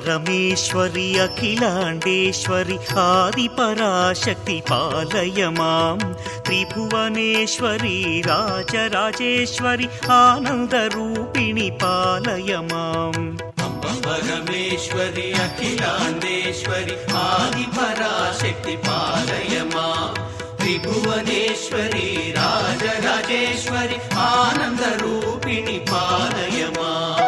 परमेश्वरि अखिलाण्डेश्वरि आदिपराशक्ति पालय मां त्रिभुवनेश्वरि राजराजेश्वरि आनन्दरूपिणि पालय माम् परमेश्वरि अखिलाण्डेश्वरि आदिपराशक्ति पालय मां त्रिभुवनेश्वरि राजराजेश्वरि आनन्दरूपिणि पालय माम्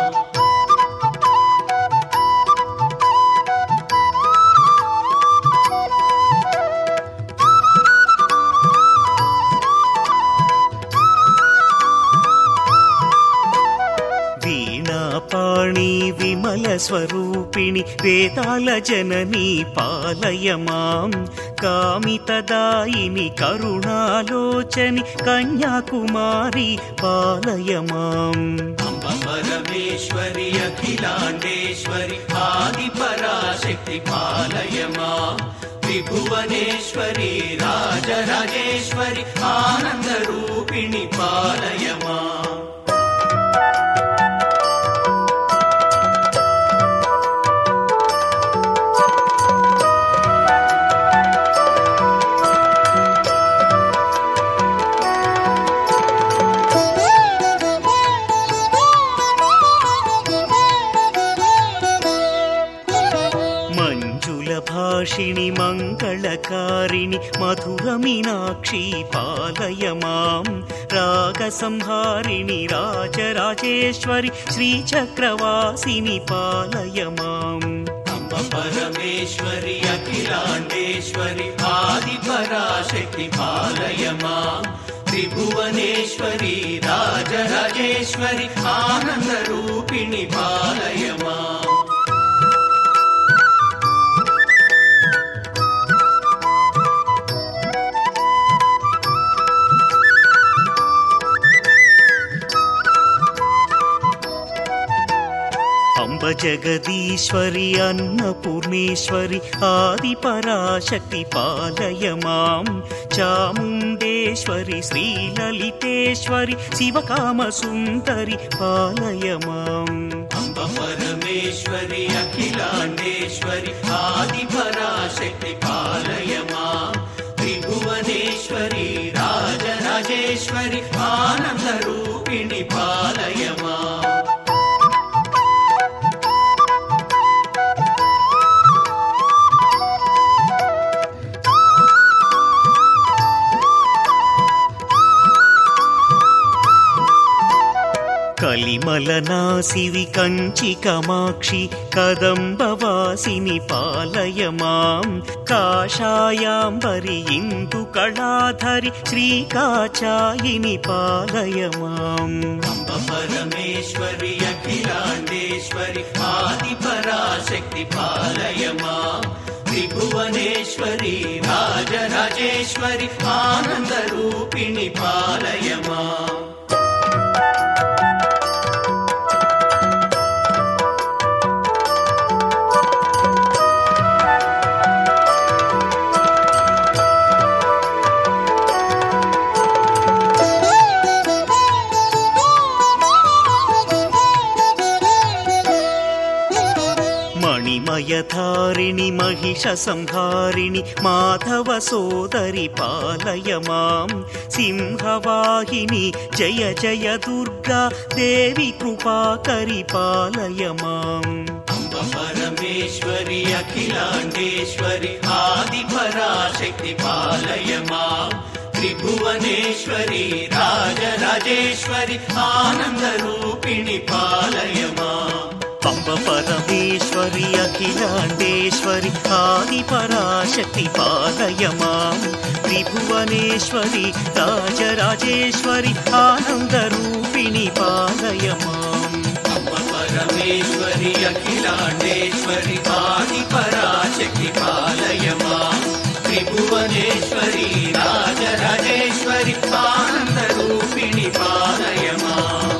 वीणापाणि विमलस्वरूपिणि वेदालजननी पालय मां कामितदायिनि करुणालोचनि कन्याकुमारी पालय माम् परमेश्वरि अखिलाण्डेश्वरि आदिपराशक्ति पालय मां त्रिभुवनेश्वरि राजराजेश्वरि आनन्दरूपिणि पालय माम् भाषिणि मङ्गलकारिणि मधुरमीनाक्षी पालय मां रागसंहारिणि राजराजेश्वरि श्रीचक्रवासिनि पालय माम् परमेश्वरि अखिलाण्डेश्वरि आदिपराशक्ति पालय मां त्रिभुवनेश्वरि राजराजेश्वरि आनन्दरूपिणि पालय माम् अम्ब जगदीश्वरि अन्नपूर्णेश्वरि आदिपराशक्ति पालय मां चामुण्डेश्वरि श्रीललितेश्वरि शिवकामसुन्दरि पालय माम् परमेश्वरि अखिलाण्डेश्वरि आदिपराशक्ति पालय मां त्रिभुवनेश्वरि राजराजेश्वरि आनन्दरूपिणि पालय माम् कलिमलनासिवि कञ्चि कामाक्षि कदम्बवासिनि पालय मां काषायाम्बरि इन्दुकलाधरि श्रीकाचायिनि पालय माम् परमेश्वरि अखिलाण्डेश्वरि आदिपराशक्ति पालय मां त्रिभुवनेश्वरि राजराजेश्वरि आनन्दरूपिणि पालय माम् मणिमयधारिणि महिषसंहारिणि माधव सोदरि पालय मां सिंहवाहिनि जय जय दुर्गा देवी कृपाकरि पालय माम् परमेश्वरि अखिलाण्डेश्वरि आदिपराशक्ति पालय मां त्रिभुवनेश्वरि राजराजेश्वरि आनन्दरूपिणि पालय माम् अम्ब परमेश्वरि अखिलाण्डेश्वरि आदिपराशक्ति पालय मां त्रिभुवनेश्वरि राजराजेश्वरि आनन्दरूपिणि पालय माम् परमेश्वरि अखिलाण्डेश्वरि आदिपराशक्ति पालय मां त्रिभुवनेश्वरि राजराजेश्वरि आनन्दरूपिणि पालय माम्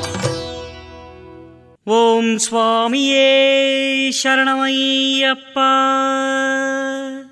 ओम स्वामिये शरणमय्यप्पा।